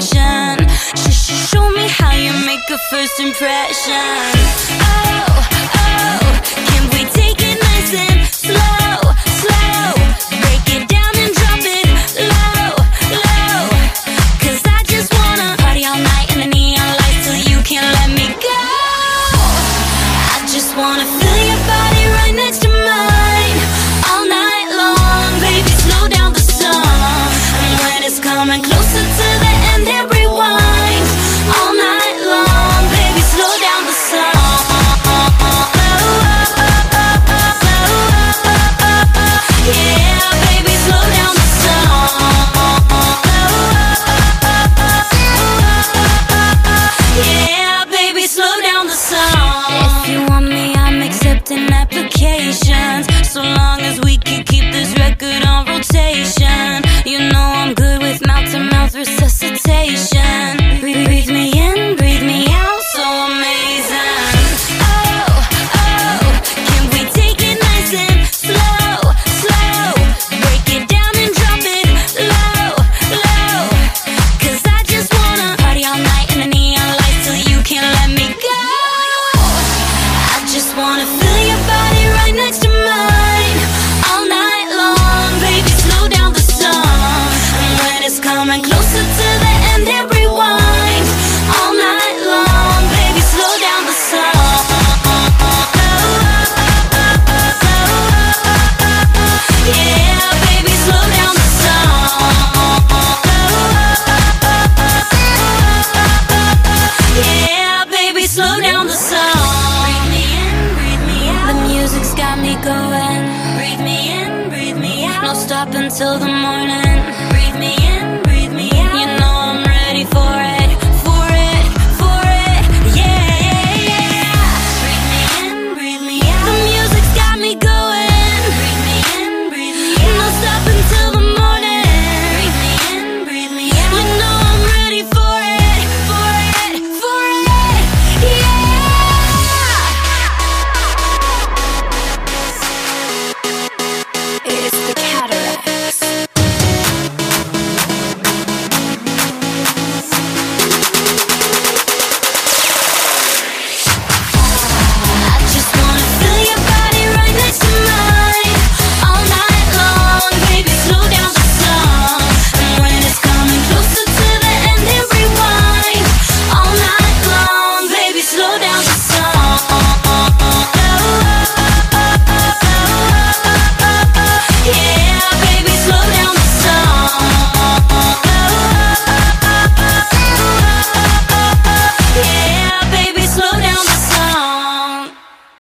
connection. Show me how you make a first impression. Oh, oh, can we take it nice and slow, slow? Break it down and drop it low, low. 'Cause I just wanna party all night in the neon lights till you can't let me go. I just wanna feel your body right next to mine all night long. Baby, slow down the song, and when it's coming closer to the end, then rewind all night long. Baby, slow down the song. Yeah, baby, slow down the song. Yeah, baby, slow down the song. If you want me, I'm accepting applications, so long as we can keep this record on rotation. You know I'm good with mouth-to-mouth resuscitation. Breathe me in, breathe me out, so amazing. Oh, oh, can we take it nice and slow, slow? Break it down and drop it low, low. 'Cause I just wanna party all night in the neon lights till you can't let me go. I just wanna feel your body right next to mine all night long. Baby, slow down the song, and when it's coming closer to the end, then rewind all night long. Baby, slow down the song. Yeah, baby, slow down the song. Yeah, baby, slow down the song. Breathe me in, breathe me out. The music's got me going. Breathe me in, breathe me out. No stop until the morning. Breathe me in.